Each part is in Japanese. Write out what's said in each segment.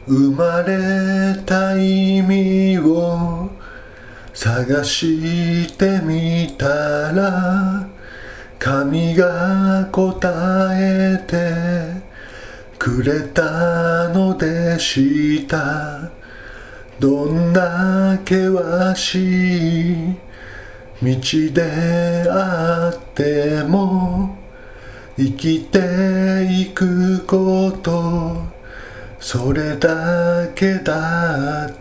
生まれた意味を探してみたら、神が答えてくれたのでした。どんな険しい道であっても生きていくこと、それだけだった。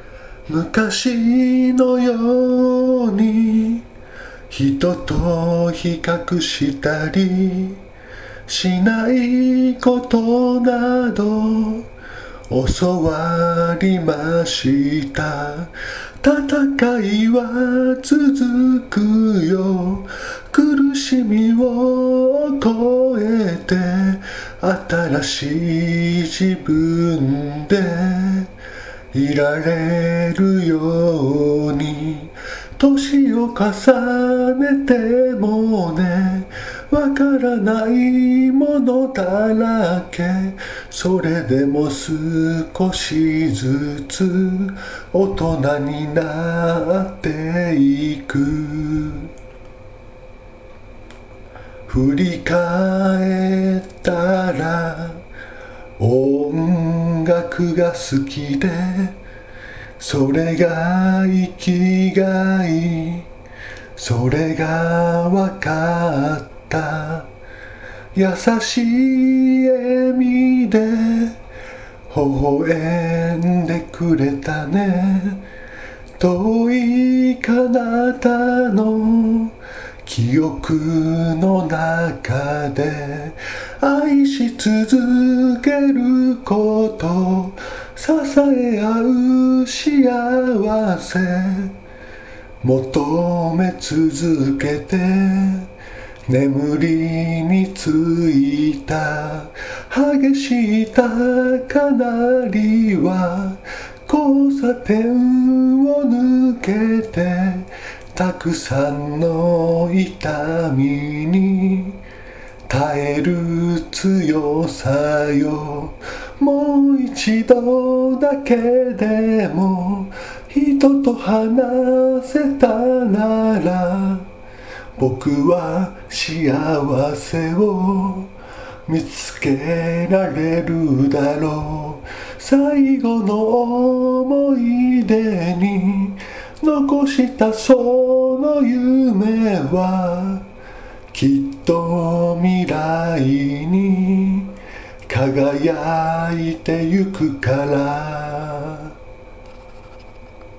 昔のように人と比較したりしないことなど教わりました。戦いは続くよ。苦しみを超えて新しい自分でいられるように。年を重ねてもね、わからないものだらけ。それでも少しずつ大人になっていく。振り返ったら音楽が好きで、それが生きがい、それがわかった。優しい笑みで微笑んでくれたね。遠い彼方の記憶の中で愛し続けること、支え合う幸せ求め続けて、眠りについた激しい高鳴りは交差点を抜けて、たくさんの痛みに耐える強さよ。もう一度だけでも人と話せたなら、僕は幸せを見つけられるだろう。最後の思い出に残したその夢はきっと未来に輝いてゆくから。